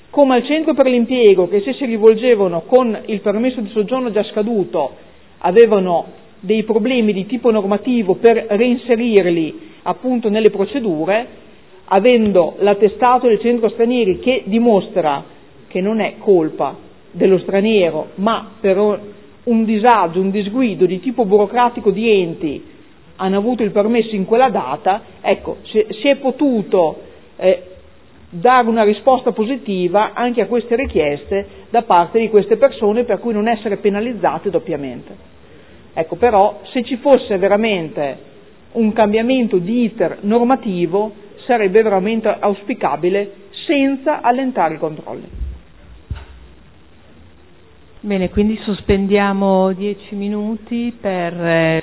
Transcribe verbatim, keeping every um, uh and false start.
come al centro per l'impiego, che se si rivolgevano con il permesso di soggiorno già scaduto avevano dei problemi di tipo normativo per reinserirli appunto nelle procedure, avendo l'attestato del centro stranieri che dimostra che non è colpa dello straniero, ma per un disagio, un disguido di tipo burocratico di enti hanno avuto il permesso in quella data, ecco, si, si è potuto eh, dare una risposta positiva anche a queste richieste da parte di queste persone, per cui non essere penalizzate doppiamente. Ecco, però se ci fosse veramente un cambiamento di iter normativo sarebbe veramente auspicabile senza allentare i controlli. Bene, quindi sospendiamo dieci minuti per